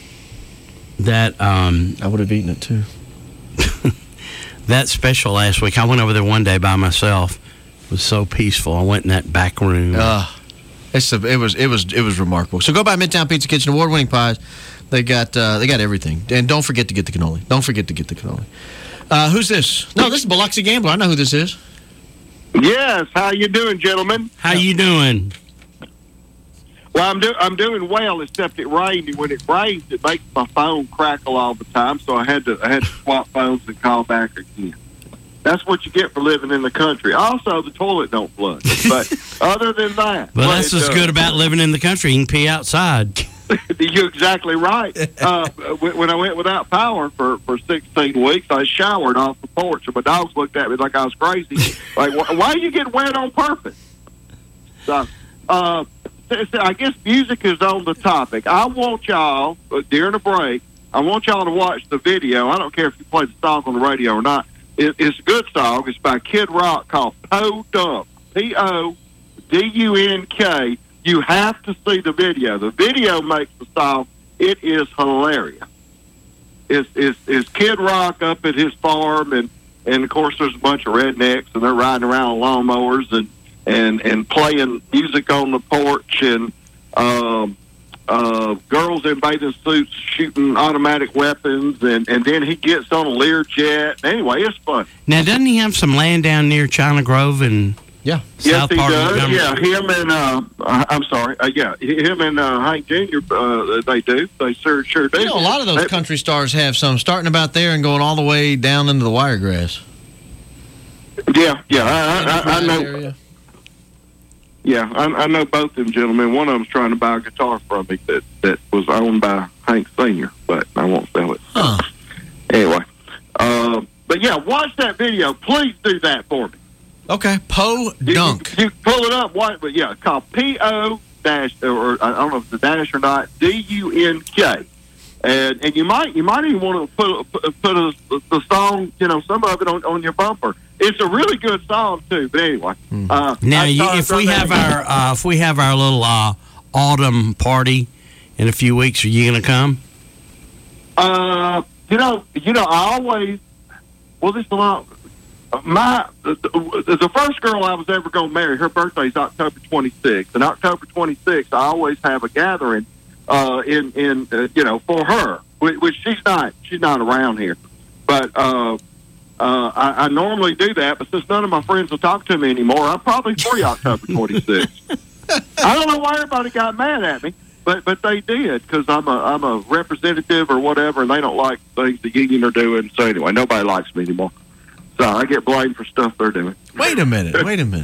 I would have eaten it, too. That special last week, I went over there one day by myself. It was so peaceful. I went in that back room. It was remarkable. So go by Midtown Pizza Kitchen, award-winning pies. They got everything. And don't forget to get the cannoli. Who's this? No, this is Biloxi Gambler. I know who this is. Yes. How you doing, gentlemen? How you doing? Well, I'm doing well, except it rained. And when it rains, it makes my phone crackle all the time. So I had to swap phones and call back again. That's what you get for living in the country. Also, the toilet don't flush. But other than that... Well, that's what's good about living in the country. You can pee outside. You're exactly right. When I went without power for 16 weeks, I showered off the porch, and my dogs looked at me like I was crazy. Like, why you get wet on purpose? So, I guess music is on the topic. I want y'all, during the break, I want y'all to watch the video. I don't care if you play the song on the radio or not. It's a good song. It's by Kid Rock called Po Dump. PODUNK. You have to see the video. The video makes the song. It is hilarious. It's Kid Rock up at his farm, and of course there's a bunch of rednecks, and they're riding around on lawnmowers and playing music on the porch, and girls in bathing suits shooting automatic weapons, and then he gets on a Learjet. Anyway, it's fun. Now, doesn't he have some land down near China Grove and Yes, South he part of does. Montgomery? Yeah, him and him and Hank Jr. They do. They sure do. You know, a lot of those country stars have some starting about there and going all the way down into the Wiregrass. Yeah. I know. Area. Yeah, I know both of them gentlemen. One of them's trying to buy a guitar from me that was owned by Hank Sr., but I won't sell it. Huh. Anyway, but yeah, watch that video. Please do that for me. Okay, Podunk. You pull it up. But yeah, it's called P-O- or I don't know if it's a dash or not. D-U-N-K. And you might even want to put the song, some of it on your bumper. It's a really good song too. But anyway, Now, if we have our little autumn party in a few weeks, are you going to come? I always. Well, this is a lot. The first girl I was ever going to marry, her birthday's October 26th, and October 26th I always have a gathering for her, which she's not around here, but I normally do that. But since none of my friends will talk to me anymore, I'm probably free October 26th. I don't know why everybody got mad at me, but they did, because I'm a representative or whatever, and they don't like things the union are doing. So anyway, nobody likes me anymore. So I get blamed for stuff they're doing. Wait a minute.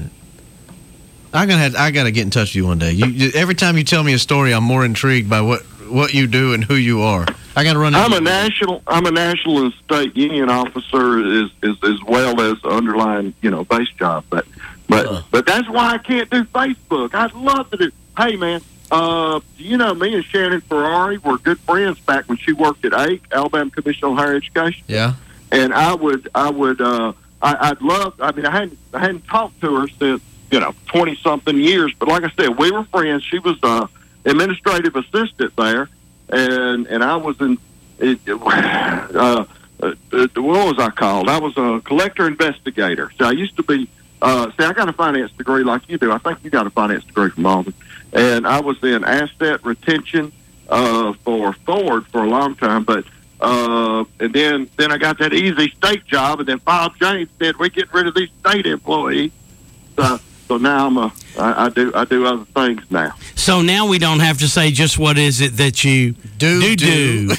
I gotta get in touch with you one day. Every time you tell me a story, I'm more intrigued by what you do and who you are. I gotta run. I'm a national and state union officer as well as underlying base job. But that's why I can't do Facebook. I'd love to do. Hey man, me and Shannon Ferrari were good friends back when she worked at AIC, Alabama Commission on Higher Education. Yeah. And I'd love. I hadn't talked to her since 20-something years. But like I said, we were friends. She was administrative assistant there, and I was in. What was I called? I was a collector investigator. So I used to be. I got a finance degree like you do. I think you got a finance degree from Auburn, and I was in asset retention for Ford for a long time, but. And then I got that easy state job, and then Bob James said we get rid of these state employees. So now I do other things now. So now we don't have to say just what is it that you do.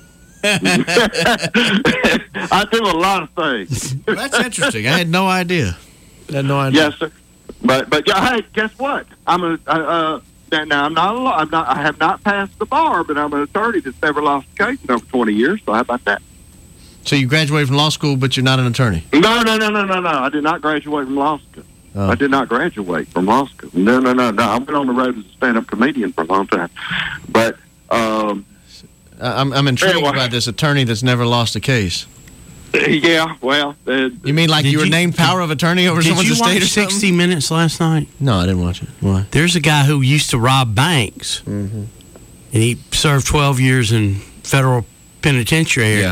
I do a lot of things. That's interesting. I had no idea. Yes, sir. But hey, guess what? Now I have not passed the bar, but I'm an attorney that's never lost a case in over 20 years. So how about that? So you graduated from law school, but you're not an attorney? No. I did not graduate from law school. Oh. I did not graduate from law school. No. I went on the road as a stand-up comedian for a long time. But I'm intrigued by this attorney that's never lost a case. Yeah, well... you mean like you were named power of attorney over someone's estate or something? Did you watch 60 Minutes last night? No, I didn't watch it. Why? There's a guy who used to rob banks, and he served 12 years in federal penitentiary,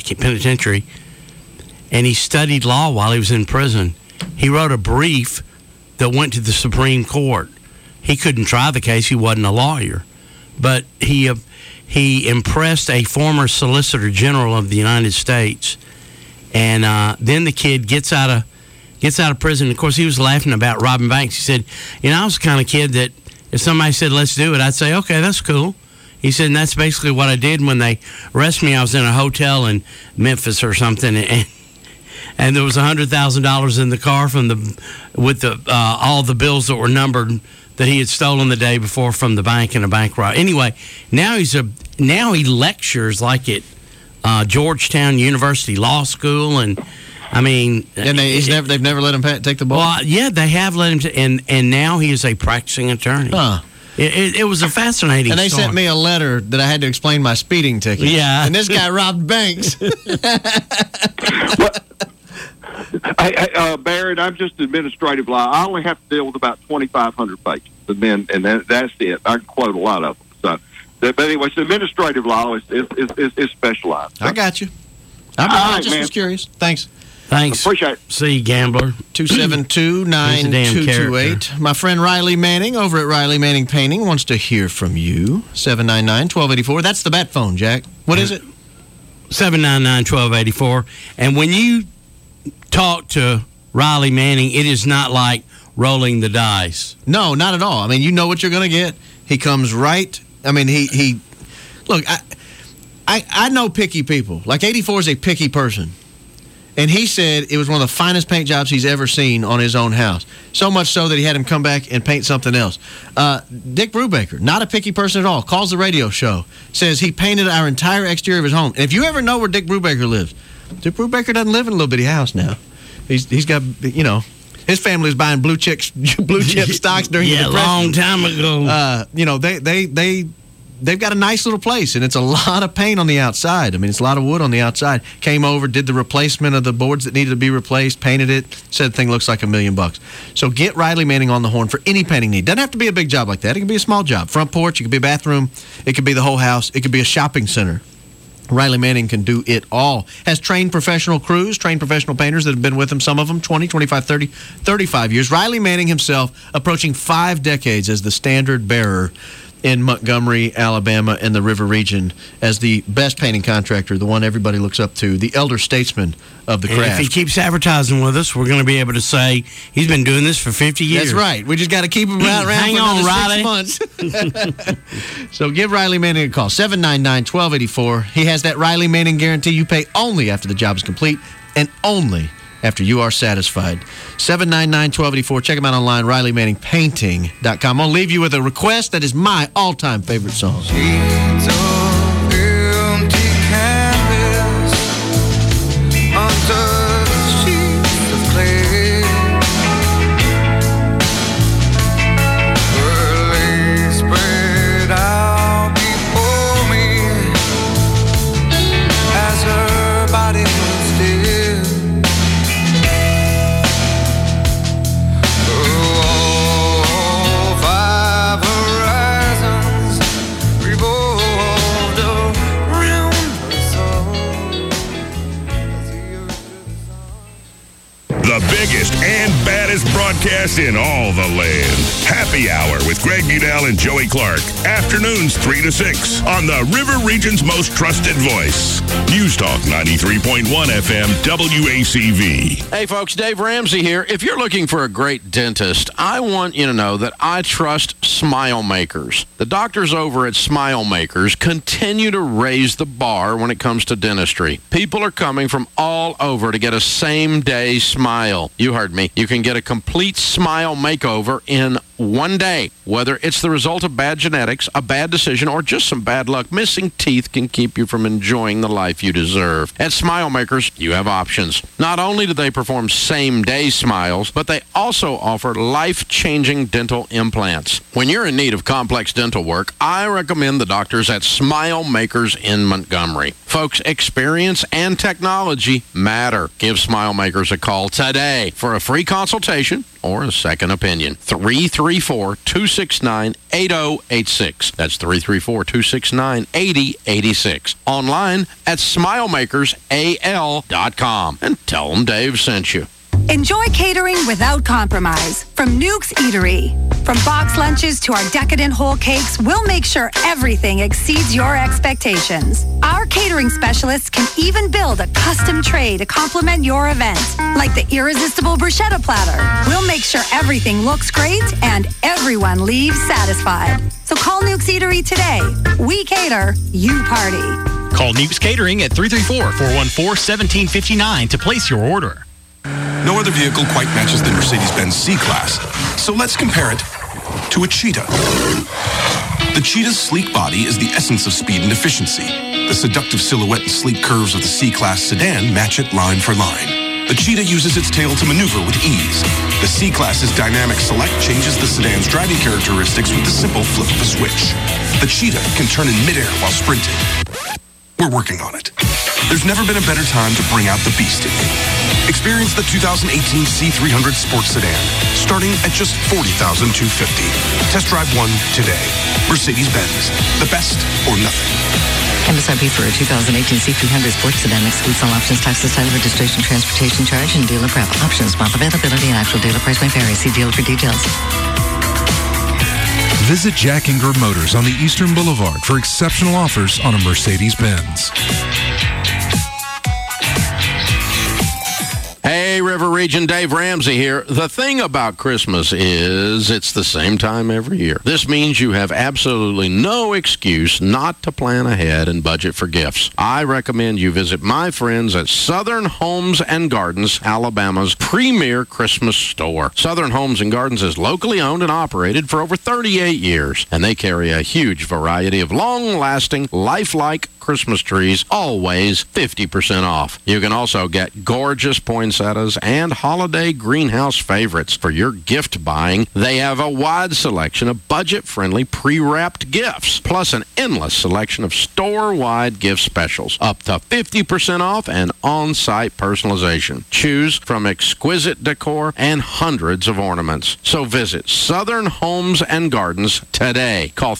and he studied law while he was in prison. He wrote a brief that went to the Supreme Court. He couldn't try the case. He wasn't a lawyer. But he impressed a former Solicitor General of the United States. And then the kid gets out of prison. Of course, he was laughing about robbing banks. He said, I was the kind of kid that if somebody said, let's do it, I'd say, okay, that's cool. He said, and that's basically what I did when they arrested me. I was in a hotel in Memphis or something, and there was $100,000 in the car with all the bills that were numbered that he had stolen the day before from the bank in a bank robbery. Anyway, now he lectures like at Georgetown University Law School, and I mean, and they've never let him take the ball. Well, yeah, they have let him, and now he is a practicing attorney. Huh. It was a fascinating And they story. sent me a letter that I had to explain my speeding ticket. Yeah. And this guy robbed banks. Barrett, I'm just administrative law. I only have to deal with about 2,500 pages, and that's it. I can quote a lot of them. So, but anyway, so administrative law is specialized. I got you. I just was curious. Thanks. Appreciate it. See you, gambler. 272-9228. My friend Riley Manning over at Riley Manning Painting wants to hear from you. 799-1284. That's the bat phone, Jack. What is it? 799-1284. And when you talk to Riley Manning, it is not like rolling the dice. No, not at all. I mean, you know what you're going to get. He comes right. I mean, he look, I know picky people. Like 84 is a picky person. And he said it was one of the finest paint jobs he's ever seen on his own house. So much so that he had him come back and paint something else. Dick Brubaker, not a picky person at all, calls the radio show, says he painted our entire exterior of his home. And if you ever know where Dick Brubaker lives, Dick Brubaker doesn't live in a little bitty house now. He's got, you know, his family was buying blue chip stocks during the Depression. Yeah, a long time ago. You know, they've got a nice little place, and it's a lot of paint on the outside. I mean, it's a lot of wood on the outside. Came over, did the replacement of the boards that needed to be replaced, painted it, said the thing looks like $1 million. So get Riley Manning on the horn for any painting need. Doesn't have to be a big job like that. It can be a small job. Front porch, it could be a bathroom, it could be the whole house, it could be a shopping center. Riley Manning can do it all. Has trained professional crews, trained professional painters that have been with him, some of them 20, 25, 30, 35 years. Riley Manning himself approaching 5 decades as the standard bearer in Montgomery, Alabama, and the River region as the best painting contractor, the one everybody looks up to, the elder statesman of the craft. And if he keeps advertising with us, we're going to be able to say he's been doing this for 50 years. That's right. We just got to keep him around Hang for on, another Riley. 6 months. So give Riley Manning a call, 799-1284. He has that Riley Manning guarantee. You pay only after the job is complete and only after you are satisfied. 799-1284. Check him out online, RileyManningPainting.com. I'm going to leave you with a request that is my all-time favorite song. The biggest and baddest broadcast in all the land. Happy Hour with Greg Udell and Joey Clark. Afternoons 3 to 6 on the River Region's most trusted voice. News Talk 93.1 FM WACV. Hey folks, Dave Ramsey here. If you're looking for a great dentist, I want you to know that I trust Smile Makers. The doctors over at Smile Makers continue to raise the bar when it comes to dentistry. People are coming from all over to get a same-day smile. You heard me. You can get a complete smile makeover in one day. Whether it's the result of bad genetics, a bad decision, or just some bad luck, missing teeth can keep you from enjoying the life you deserve. At Smile Makers, you have options. Not only do they perform same-day smiles, but they also offer life-changing dental implants. When you're in need of complex dental work, I recommend the doctors at Smile Makers in Montgomery. Folks, experience and technology matter. Give Smile Makers a call today for a free consultation or a second opinion. 334-269-8086. That's 334-269-8086. Online at SmileMakersAL.com. And tell them Dave sent you. Enjoy catering without compromise from Nuke's Eatery. From box lunches to our decadent whole cakes, we'll make sure everything exceeds your expectations. Our catering specialists can even build a custom tray to complement your event, like the irresistible bruschetta platter. We'll make sure everything looks great and everyone leaves satisfied. So call Nuke's Eatery today. We cater, you party. Call Nuke's Catering at 334-414-1759 to place your order. No other vehicle quite matches the Mercedes-Benz C-Class, so let's compare it to a Cheetah. The Cheetah's sleek body is the essence of speed and efficiency. The seductive silhouette and sleek curves of the C-Class sedan match it line for line. The Cheetah uses its tail to maneuver with ease. The C-Class's dynamic select changes the sedan's driving characteristics with the simple flip of a switch. The Cheetah can turn in midair while sprinting. We're working on it. There's never been a better time to bring out the beast in you. Experience the 2018 C300 Sports Sedan, starting at just $40,250. Test drive one today. Mercedes-Benz, the best or nothing. MSRP for a 2018 C300 Sports Sedan excludes all options, taxes, title, registration, transportation charge, and dealer prep. Options, month availability, and actual dealer price may vary. See dealer for details. Visit Jack Ingram Motors on the Eastern Boulevard for exceptional offers on a Mercedes-Benz. Hey, River Region, Dave Ramsey here. The thing about Christmas is it's the same time every year. This means you have absolutely no excuse not to plan ahead and budget for gifts. I recommend you visit my friends at Southern Homes and Gardens, Alabama's premier Christmas store. Southern Homes and Gardens is locally owned and operated for over 38 years, and they carry a huge variety of long-lasting, lifelike Christmas trees, always 50% off. You can also get gorgeous poinsettias and holiday greenhouse favorites for your gift buying. They have a wide selection of budget-friendly pre-wrapped gifts, plus an endless selection of store-wide gift specials, up to 50% off and on-site personalization. Choose from exquisite decor and hundreds of ornaments. So visit Southern Homes and Gardens today. Call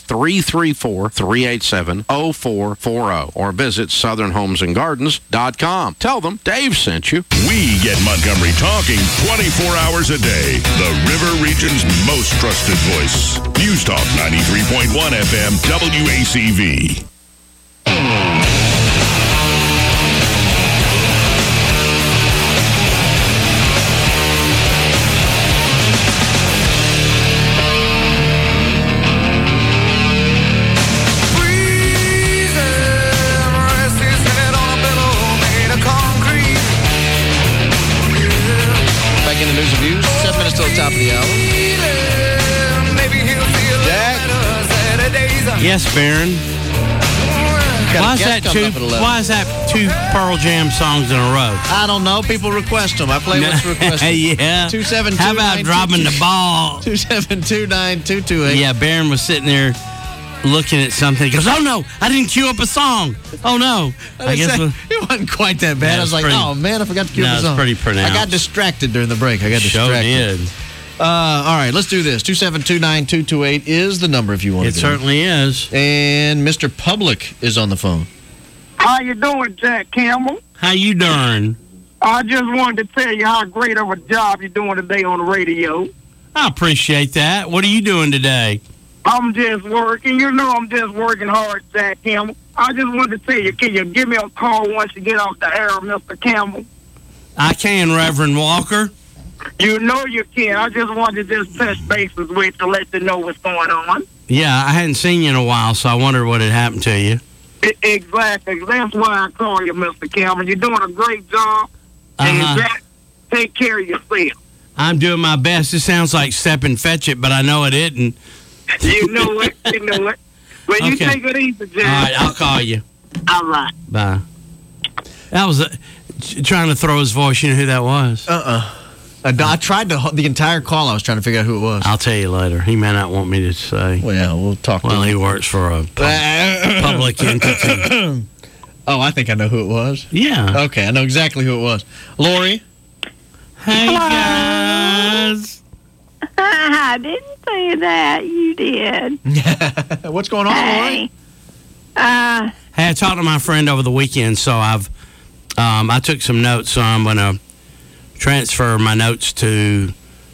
334-387-0440 or visit southernhomesandgardens.com. Tell them Dave sent you. We get Montgomery talking 24 hours a day. The River Region's most trusted voice. News Talk 93.1 FM WACV. Top of the hour. Jack? Yes, Baron. Why is that two Pearl Jam songs in a row? I don't know. People request them. I play what's requested. Yeah. 272. How about dropping the ball? 2729228. Yeah, Baron was sitting there looking at something. He goes, "Oh no, I didn't queue up a song. Oh no." I guess it wasn't quite that bad. I was like, "Oh man, I forgot to queue up a song." It's pretty pronounced. I got distracted during the break. Sure did. All right, let's do this. 2729228 is the number if you want to. It certainly is. And Mr. Public is on the phone. How you doing, Jack Campbell? How you doing? I just wanted to tell you how great of a job you're doing today on the radio. I appreciate that. What are you doing today? I'm just working. You know I'm just working hard, Jack Campbell. I just wanted to tell you, can you give me a call once you get off the air, Mr. Campbell? I can, Reverend Walker. You know you can. I just wanted to just touch bases with you to let you know what's going on. Yeah, I hadn't seen you in a while, so I wondered what had happened to you. Exactly. That's why I call you, Mr. Campbell. You're doing a great job. And Jack, take care of yourself. I'm doing my best. It sounds like Step and Fetch It, but I know it isn't. You know it. You know it. Well, you Okay. take it easy, Jack. All right, I'll call you. All right. Bye. That was trying to throw his voice. You know who that was? I tried the entire call. I was trying to figure out who it was. I'll tell you later. He may not want me to say. Well, we'll talk to him. Well, he works for a public entity. Oh, I think I know who it was. Yeah. Okay, I know exactly who it was. Lori? Hey, guys. I didn't say that. You did. What's going on, Lori? Hey, Hey, I talked to my friend over the weekend, so I took some notes, so I'm going to transfer my notes to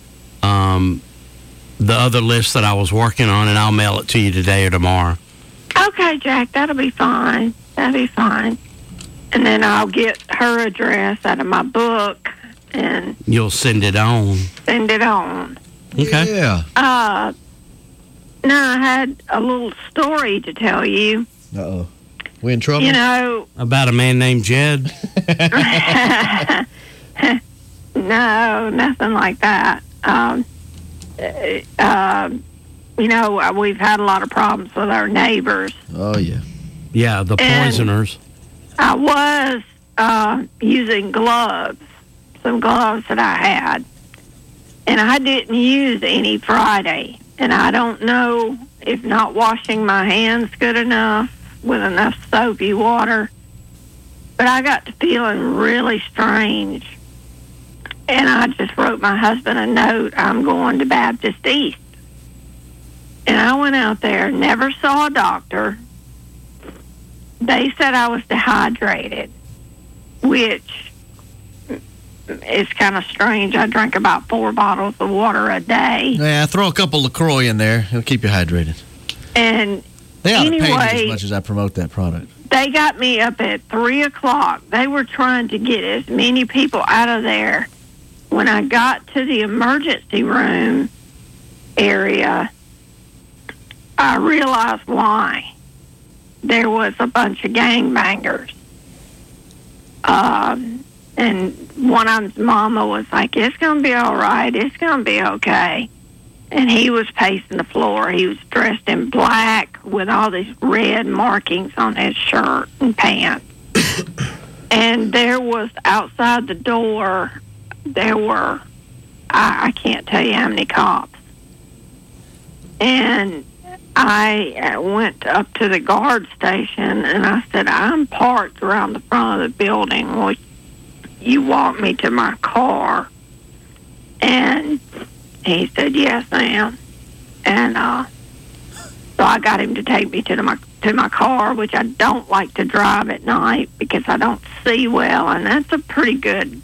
the other list that I was working on, and I'll mail it to you today or tomorrow. okay, Jack, that'll be fine. That'll be fine. And then I'll get her address out of my book and You'll send it on. send it on. Okay. Yeah. Now, I had a little story to tell you. Uh-oh. We in trouble? You know, About a man named Jed? no, nothing like that. You know, we've had a lot of problems with our neighbors. Oh, yeah. Yeah, the And- poisoners. I was using gloves, some gloves that I had, and I didn't use any Friday. And I don't know if not washing my hands good enough with enough soapy water But I got to feeling really strange. And I just wrote my husband a note, I'm going to Baptist East. And I went out there, never saw a doctor. They said I was dehydrated, which is kind of strange. I drink about 4 bottles of water a day. Yeah, throw a couple LaCroix in there. It'll keep you hydrated. And they ought to pay me anyway, as much as I promote that product. They got me up at 3 o'clock. They were trying to get as many people out of there. When I got to the emergency room area, I realized why. There was a bunch of gangbangers. And one of them's mama was like, it's going to be all right. It's going to be okay. And he was pacing the floor. He was dressed in black with all these red markings on his shirt and pants. And there was outside the door, there were, I can't tell you how many cops. And I went up to the guard station and I said, I'm parked around the front of the building. Will you walk me to my car? And he said, yes, ma'am. And so I got him to take me to my car, which I don't like to drive at night because I don't see well. And that's a pretty good,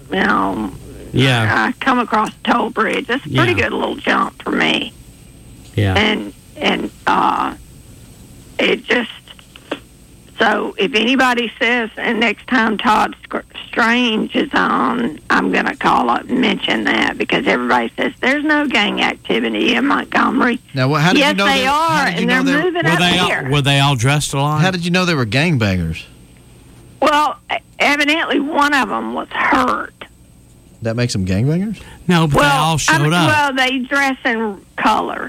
I come across a toll bridge. That's a pretty good little jump for me. Yeah. And it just, so if anybody says, and next time Todd Strange is on, I'm going to call up and mention that because everybody says there's no gang activity in Montgomery. Now, how did yes, you know they are, and they're moving up here. Were they all dressed alike? How did you know they were gangbangers? Well, evidently one of them was hurt. That makes them gangbangers? No, but they all showed up. Well, they dress in colors.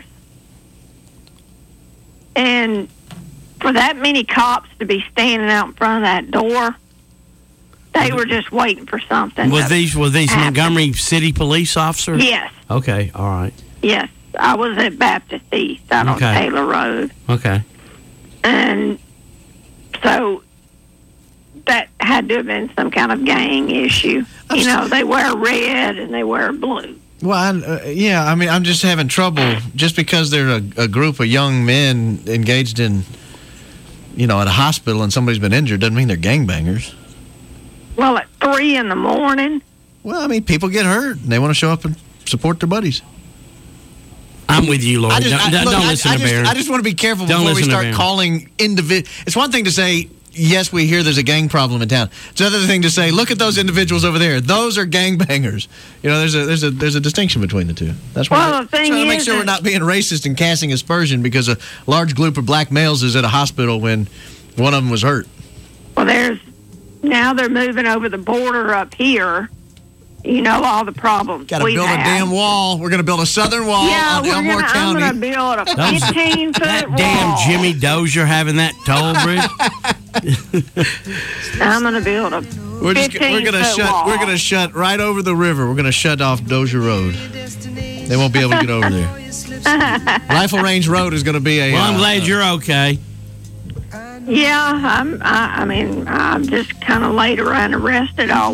And for that many cops to be standing out in front of that door, they were just waiting for something. Were these Montgomery City police officers? Yes. Okay, all right. Yes. I was at Baptist East out on Taylor Road. Okay. And so that had to have been some kind of gang issue. They wear red and they wear blue. Well, I'm just having trouble. Just because they're a group of young men engaged in, at a hospital and somebody's been injured doesn't mean they're gangbangers. Well, at 3 in the morning. Well, I mean, people get hurt and they want to show up and support their buddies. I'm with you, Lord. Don't listen to Barron. I just want to be careful before we start calling individuals. It's one thing to say, yes, we hear there's a gang problem in town. It's another thing to say, look at those individuals over there. Those are gangbangers. There's a distinction between the two. That's why the thing is, make sure we're not being racist and casting aspersion because a large group of black males is at a hospital when one of them was hurt. Well, now they're moving over the border up here. All the problems. Got to build a damn wall. We're going to build a southern wall on Elmore County. I'm going to build a 15-foot that wall. Damn Jimmy Dozier having that toll bridge. I'm going to build a 15-foot wall. We're going to shut right over the river. We're going to shut off Dozier Road. They won't be able to get over there. Rifle Range Road is going to be a... Well, I'm glad you're okay. Yeah, I'm just kind of laid around and rested all